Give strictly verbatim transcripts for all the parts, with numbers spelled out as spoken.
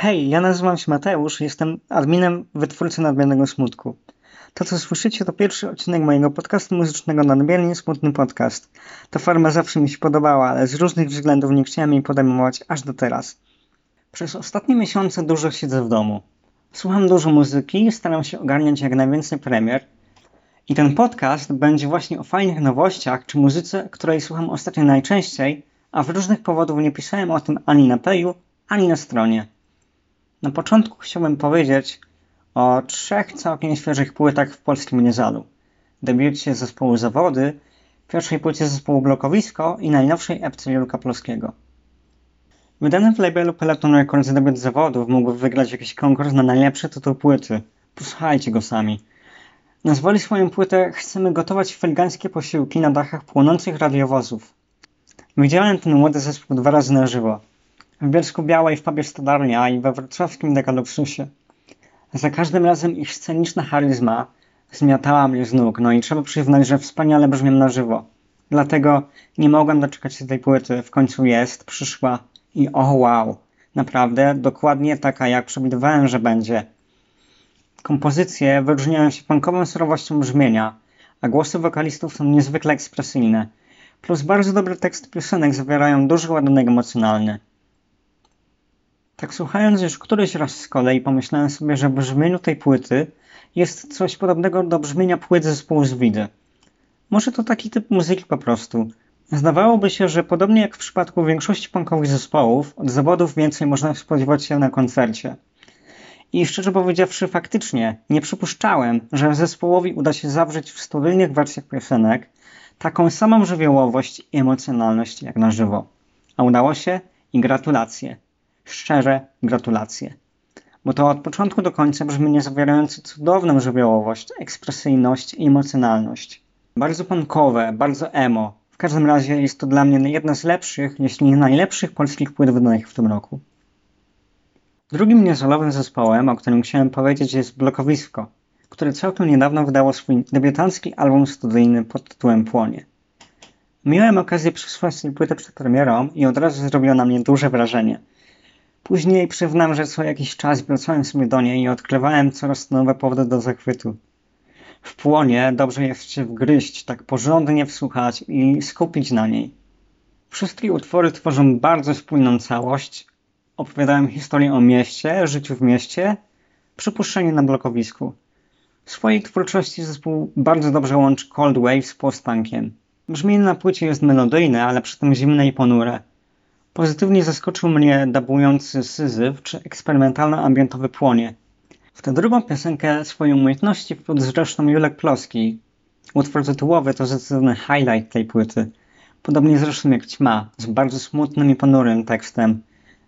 Hej, ja nazywam się Mateusz, jestem adminem Wytwórcy Nadmiernego Smutku. To, co słyszycie, to pierwszy odcinek mojego podcastu muzycznego Nadmiernie Smutny Podcast. Ta forma zawsze mi się podobała, ale z różnych względów nie chciałem jej podejmować aż do teraz. Przez ostatnie miesiące dużo siedzę w domu. Słucham dużo muzyki i staram się ogarniać jak najwięcej premier. I ten podcast będzie właśnie o fajnych nowościach czy muzyce, której słucham ostatnio najczęściej, a w różnych powodów nie pisałem o tym ani na Playu, ani na stronie. Na początku chciałbym powiedzieć o trzech całkiem świeżych płytach w polskim niezalu. Debiucie zespołu Zawody, pierwszej płycie zespołu Blokowisko i najnowszej epce Julka Plowskiego. Wydany w labelu Peloton Records debiut Zawodów mógł wygrać jakiś konkurs na najlepszy tytuł płyty. Posłuchajcie go sami. Nazwali swoją płytę Chcemy gotować feligańskie posiłki na dachach płonących radiowozów. Widziałem ten młody zespół dwa razy na żywo. W Bielsku-Białej w pubie Stolarnia i we wrocławskim Dekaluksusie. Za każdym razem ich sceniczna charyzma zmiatała mnie z nóg, no i trzeba przyznać, że wspaniale brzmią na żywo. Dlatego nie mogłem doczekać się tej płyty, w końcu jest, przyszła i oh wow, naprawdę dokładnie taka jak przewidywałem, że będzie. Kompozycje wyróżniają się punkową surowością brzmienia, a głosy wokalistów są niezwykle ekspresyjne, plus bardzo dobry tekst piosenek zawierają duży ładunek emocjonalny. Tak słuchając już któryś raz z kolei pomyślałem sobie, że w brzmieniu tej płyty jest coś podobnego do brzmienia płyt zespołu Zwidy. Może to taki typ muzyki po prostu. Zdawałoby się, że podobnie jak w przypadku większości punkowych zespołów, od Zawodów więcej można spodziewać się na koncercie. I szczerze powiedziawszy faktycznie nie przypuszczałem, że zespołowi uda się zawrzeć w studyjnych wersjach piosenek taką samą żywiołowość i emocjonalność jak na żywo. A udało się i gratulacje. Szczerze gratulacje. Bo to od początku do końca brzmienie zawierające cudowną żywiołowość, ekspresyjność i emocjonalność. Bardzo punkowe, bardzo emo. W każdym razie jest to dla mnie jedna z lepszych, jeśli nie najlepszych polskich płyt wydanych w tym roku. Drugim niezalowym zespołem, o którym chciałem powiedzieć, jest Blokowisko, które całkiem niedawno wydało swój debiutancki album studyjny pod tytułem Płonie. Miałem okazję przesłuchać tę płytę przed premierą i od razu zrobiło na mnie duże wrażenie. Później przyznam, że co jakiś czas wracałem sobie do niej i odkrywałem coraz nowe powody do zachwytu. W Płonie dobrze jest się wgryźć, tak porządnie wsłuchać i skupić na niej. Wszystkie utwory tworzą bardzo spójną całość. Opowiadają historię o mieście, życiu w mieście, przypuszczenie na blokowisku. W swojej twórczości zespół bardzo dobrze łączy cold wave z post-punkiem. Brzmienie na płycie jest melodyjne, ale przy tym zimne i ponure. Pozytywnie zaskoczył mnie dabujący Syzyf czy eksperymentalno-ambientowy Płonie. W tę drugą piosenkę swoje umiejętności wplótł zresztą Julek Plowski. Utwór tytułowy to zdecydowany highlight tej płyty. Podobnie zresztą jak Ćma, z bardzo smutnym i ponurym tekstem.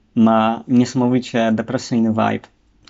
Ma niesamowicie depresyjny vibe.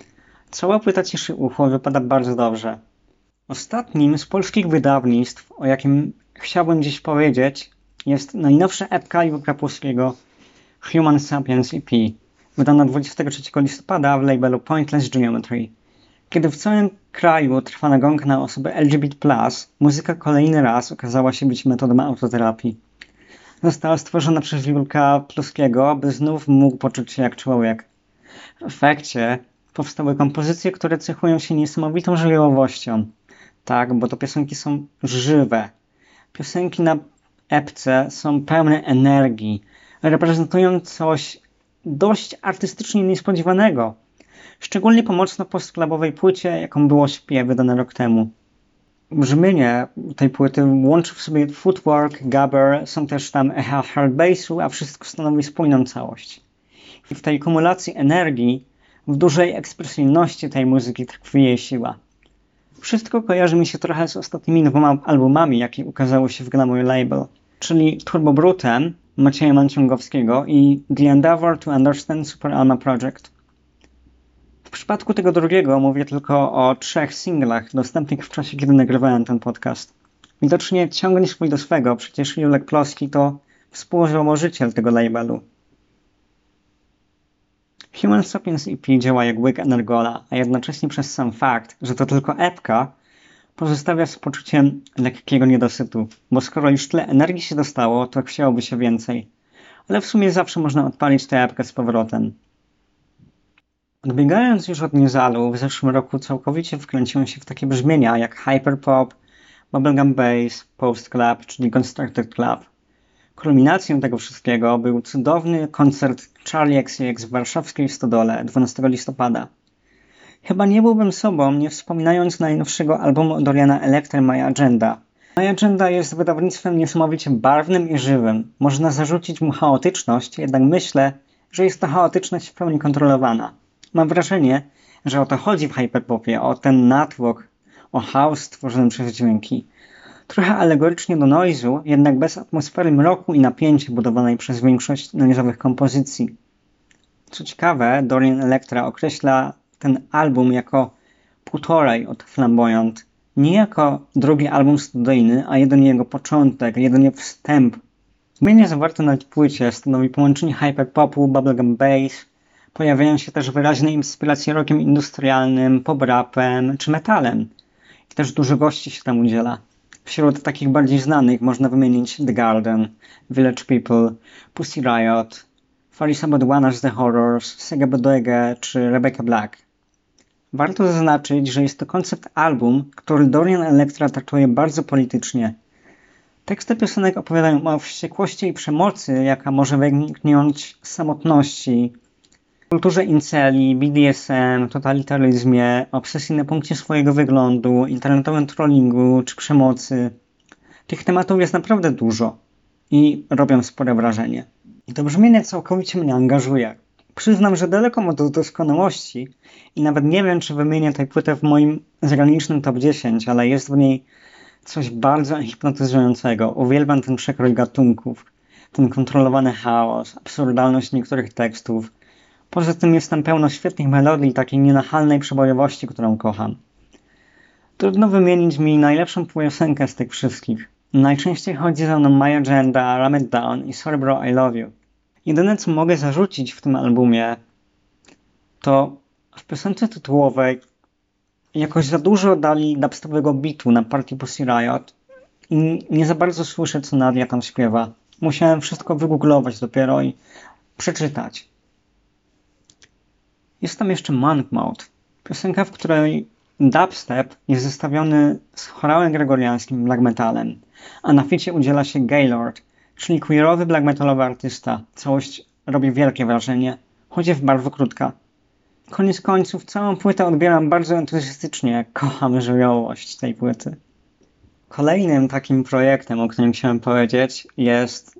Cała płyta cieszy ucho, wypada bardzo dobrze. Ostatnim z polskich wydawnictw, o jakim chciałbym dziś powiedzieć, jest najnowsza epka Julka Plowskiego Human Sapiens E P, wydana dwudziestego trzeciego listopada w labelu Pointless Geometry. Kiedy w całym kraju trwa nagonka na osoby L G B T plus, muzyka kolejny raz okazała się być metodą autoterapii. Została stworzona przez Julka Plowskiego, by znów mógł poczuć się jak człowiek. W efekcie powstały kompozycje, które cechują się niesamowitą żywiołowością. Tak, bo to piosenki są żywe. Piosenki na epce są pełne energii, reprezentują coś dość artystycznie niespodziewanego. Szczególnie pomocno postklabowej płycie, jaką było Śpiew, wydane rok temu. Brzmienie tej płyty łączy w sobie footwork, gabber, są też tam echa hard bassu, a wszystko stanowi spójną całość. I w tej kumulacji energii, w dużej ekspresyjności tej muzyki tkwi jej siła. Wszystko kojarzy mi się trochę z ostatnimi dwoma albumami, jakie ukazały się w Glamour Label, czyli Turbo Brutem Macieja Manciągowskiego i The Endeavor to Understand Super Alma Project. W przypadku tego drugiego mówię tylko o trzech singlach dostępnych w czasie, kiedy nagrywałem ten podcast. Widocznie ciągnie swój do swego, przecież Julek Plowski to współzałożyciel tego labelu. Human Sapiens E P działa jak łyk energola, a jednocześnie przez sam fakt, że to tylko epka, pozostawia z poczuciem lekkiego niedosytu, bo skoro już tyle energii się dostało, to chciałoby się więcej. Ale w sumie zawsze można odpalić tę epkę z powrotem. Odbiegając już od Nizalu, w zeszłym roku całkowicie wkręciłem się w takie brzmienia jak hyperpop, bubblegum bass, post club czy deconstructed club. Kulminacją tego wszystkiego był cudowny koncert Charli X C X w warszawskiej Stodole dwunastego listopada. Chyba nie byłbym sobą, nie wspominając najnowszego albumu Doriana Electra My Agenda. My Agenda jest wydawnictwem niesamowicie barwnym i żywym. Można zarzucić mu chaotyczność, jednak myślę, że jest to chaotyczność w pełni kontrolowana. Mam wrażenie, że o to chodzi w hyperpopie, o ten natłok, o chaos stworzony przez dźwięki. Trochę alegorycznie do noizu, jednak bez atmosfery mroku i napięcia budowanej przez większość noizowych kompozycji. Co ciekawe, Dorian Electra określa ten album jako półtorej od Flamboyant. Nie jako drugi album studyjny, a jedynie jego początek, jedynie wstęp. Brzmienie zawarte na płycie stanowi połączenie hyperpopu, bubblegum bass. Pojawiają się też wyraźne inspiracje rockiem industrialnym, pop-rapem czy metalem. I też dużo gości się tam udziela. Wśród takich bardziej znanych można wymienić The Garden, Village People, Pussy Riot, Farisa Badłana's The Horrors, Sega Bodega czy Rebecca Black. Warto zaznaczyć, że jest to koncept album, który Dorian Electra traktuje bardzo politycznie. Teksty piosenek opowiadają o wściekłości i przemocy, jaka może wyniknąć z samotności, kulturze inceli, B D S M, totalitaryzmie, obsesji na punkcie swojego wyglądu, internetowym trollingu czy przemocy. Tych tematów jest naprawdę dużo i robią spore wrażenie. I to brzmienie całkowicie mnie angażuje. Przyznam, że daleko od doskonałości i nawet nie wiem, czy wymienię tę płytę w moim zagranicznym top dziesięć, ale jest w niej coś bardzo hipnotyzującego. Uwielbiam ten przekrój gatunków, ten kontrolowany chaos, absurdalność niektórych tekstów. Poza tym jest tam pełno świetnych melodii i takiej nienachalnej przebojowości, którą kocham. Trudno wymienić mi najlepszą piosenkę z tych wszystkich. Najczęściej chodzi za mną My Agenda, Ram It Down i Sorry Bro I Love You. Jedyne co mogę zarzucić w tym albumie to w piosence tytułowej jakoś za dużo dali dubstepowego beatu na partii Pussy Riot i nie za bardzo słyszę co Nadia tam śpiewa. Musiałem wszystko wygooglować dopiero i przeczytać. Jest tam jeszcze Monk Mode, piosenka, w której dubstep jest zestawiony z chorałem gregoriańskim black metalem, a na ficie udziela się Gaylord, czyli queerowy black metalowy artysta. Całość robi wielkie wrażenie, choć jest bardzo krótka. Koniec końców całą płytę odbieram bardzo entuzjastycznie, kocham żywiołość tej płyty. Kolejnym takim projektem, o którym chciałem powiedzieć, jest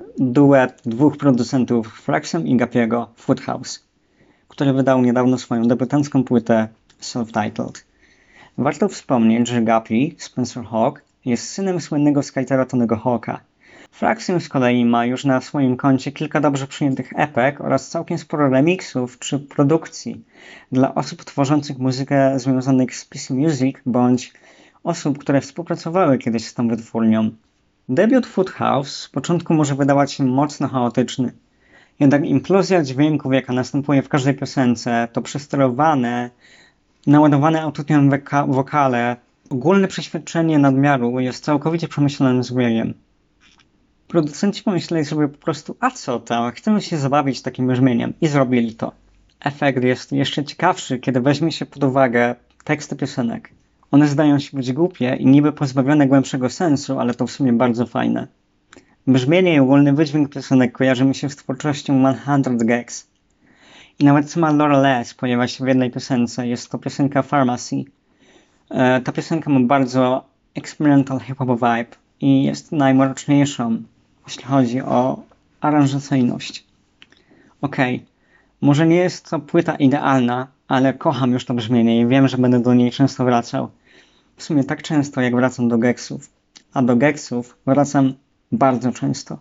duet dwóch producentów, Flaxem i Gapiego, Foothouse, który wydał niedawno swoją debiutancką płytę Self-Titled. Warto wspomnieć, że Guppy, Spencer Hawk, jest synem słynnego skatera Tonego Hawka. Flaxem z kolei ma już na swoim koncie kilka dobrze przyjętych epek oraz całkiem sporo remixów czy produkcji dla osób tworzących muzykę związanych z P C Music bądź osób, które współpracowały kiedyś z tą wytwórnią. Debiut Foothouse z początku może wydawać się mocno chaotyczny. Jednak implozja dźwięków, jaka następuje w każdej piosence, to przesterowane, naładowane autotunem wokale, ogólne przeświadczenie nadmiaru jest całkowicie przemyślanym zbiegiem. Producenci pomyśleli sobie po prostu, a co tam, chcemy się zabawić takim brzmieniem i zrobili to. Efekt jest jeszcze ciekawszy, kiedy weźmie się pod uwagę teksty piosenek. One zdają się być głupie i niby pozbawione głębszego sensu, ale to w sumie bardzo fajne. Brzmienie i ogólny wydźwięk piosenek kojarzy mi się z twórczością sto Gags. I nawet sama Laura Les pojawia się w jednej piosence, jest to piosenka Pharmacy. E, ta piosenka ma bardzo experimental hip-hop vibe i jest najmroczniejszą, jeśli chodzi o aranżacyjność. Okej, okay. Może nie jest to płyta idealna, ale kocham już to brzmienie i wiem, że będę do niej często wracał. W sumie tak często, jak wracam do Gagsów. A do Gagsów wracam bardzo często.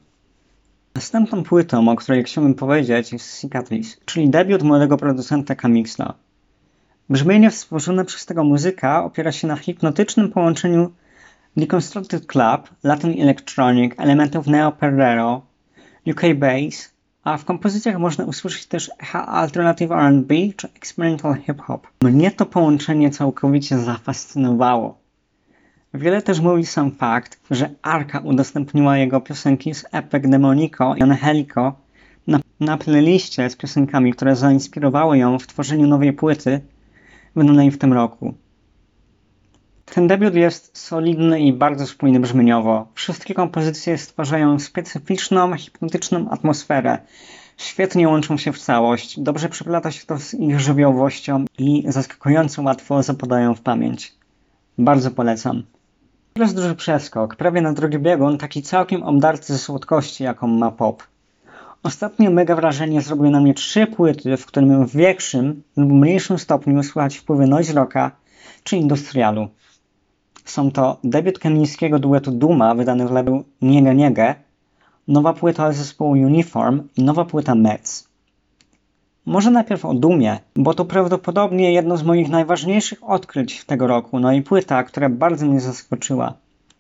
Następną płytą, o której chciałbym powiedzieć, jest Cicatrice, czyli debiut młodego producenta Camixla. Brzmienie stworzone przez tego muzyka opiera się na hipnotycznym połączeniu Deconstructed Club, Latin Electronic, elementów Neo Perrero, U K Bass, a w kompozycjach można usłyszeć też echa alternative R and B czy experimental hip-hop. Mnie to połączenie całkowicie zafascynowało. Wiele też mówi sam fakt, że Arca udostępniła jego piosenki z epek Demonico i Angelico Na, na playliście z piosenkami, które zainspirowały ją w tworzeniu nowej płyty wydanej w tym roku. Ten debiut jest solidny i bardzo spójny brzmieniowo. Wszystkie kompozycje stwarzają specyficzną, hipnotyczną atmosferę. Świetnie łączą się w całość, dobrze przeplata się to z ich żywiołowością i zaskakująco łatwo zapadają w pamięć. Bardzo polecam. To jest duży przeskok, prawie na drugi biegun, taki całkiem obdarty ze słodkości, jaką ma pop. Ostatnio mega wrażenie zrobiły na mnie trzy płyty, w którym w większym lub mniejszym stopniu słychać wpływy noise rocka czy industrialu. Są to debiut kenijskiego duetu Duma, wydany w labelu Niege Niege, nowa płyta zespołu Uniform i nowa płyta Mets. Może najpierw o Dumie, bo to prawdopodobnie jedno z moich najważniejszych odkryć tego roku, no i płyta, która bardzo mnie zaskoczyła.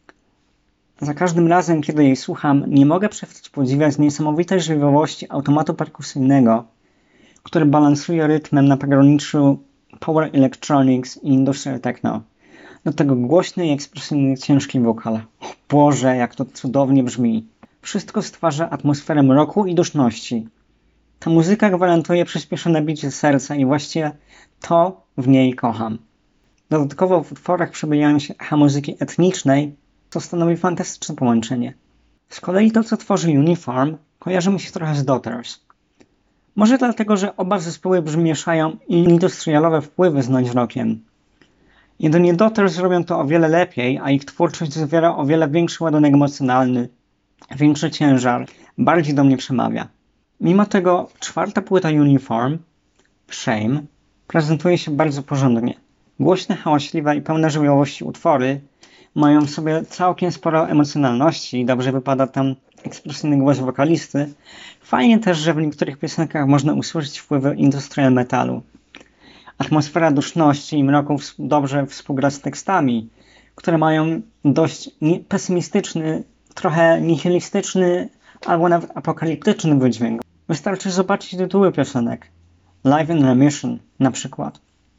Za każdym razem, kiedy jej słucham, nie mogę przestać podziwiać niesamowitej żywiołości automatu perkusyjnego, który balansuje rytmem na pograniczu power electronics i industrial techno. Do tego głośny i ekspresyjny ciężki wokal. O Boże, jak to cudownie brzmi. Wszystko stwarza atmosferę mroku i duszności. Ta muzyka gwarantuje przyspieszone bicie serca i właściwie to w niej kocham. Dodatkowo w utworach przebijają się echa muzyki etnicznej, co stanowi fantastyczne połączenie. Z kolei to, co tworzy Uniform, kojarzy mi się trochę z Daughters. Może dlatego, że oba zespoły mieszają industrialowe wpływy z noise rockiem. Jedynie Daughters robią to o wiele lepiej, a ich twórczość zawiera o wiele większy ładunek emocjonalny, większy ciężar, bardziej do mnie przemawia. Mimo tego czwarta płyta Uniform, Shame, prezentuje się bardzo porządnie. Głośne, hałaśliwe i pełne żywiołowości utwory mają w sobie całkiem sporo emocjonalności i dobrze wypada tam ekspresyjny głos wokalisty. Fajnie też, że w niektórych piosenkach można usłyszeć wpływy industrial metalu. Atmosfera duszności i mroku dobrze współgra z tekstami, które mają dość pesymistyczny, trochę nihilistyczny albo nawet apokaliptyczny wydźwięk. Wystarczy zobaczyć tytuły piosenek. Live in Remission na przykład.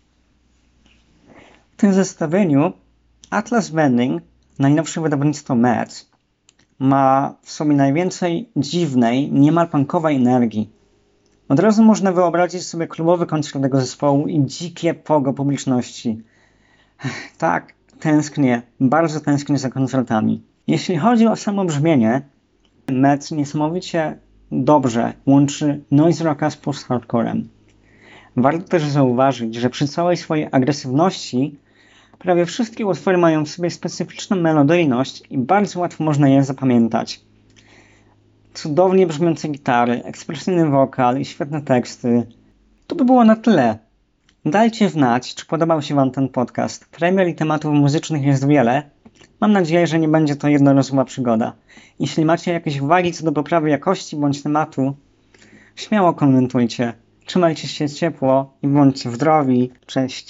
W tym zestawieniu Atlas Bending, najnowsze wydawnictwo Mets, ma w sobie najwięcej dziwnej, niemal punkowej energii. Od razu można wyobrazić sobie klubowy koncert tego zespołu i dzikie pogo publiczności. Tak, tęsknię, bardzo tęsknię za koncertami. Jeśli chodzi o samo brzmienie, Mets niesamowicie dobrze łączy noise rocka z post-hardcorem. Warto też zauważyć, że przy całej swojej agresywności prawie wszystkie utwory mają w sobie specyficzną melodyjność i bardzo łatwo można je zapamiętać. Cudownie brzmiące gitary, ekspresyjny wokal i świetne teksty. To by było na tyle. Dajcie znać, czy podobał się Wam ten podcast. Premier i tematów muzycznych jest wiele. Mam nadzieję, że nie będzie to jednorazowa przygoda. Jeśli macie jakieś uwagi co do poprawy jakości bądź tematu, śmiało komentujcie. Trzymajcie się ciepło i bądźcie zdrowi. Cześć.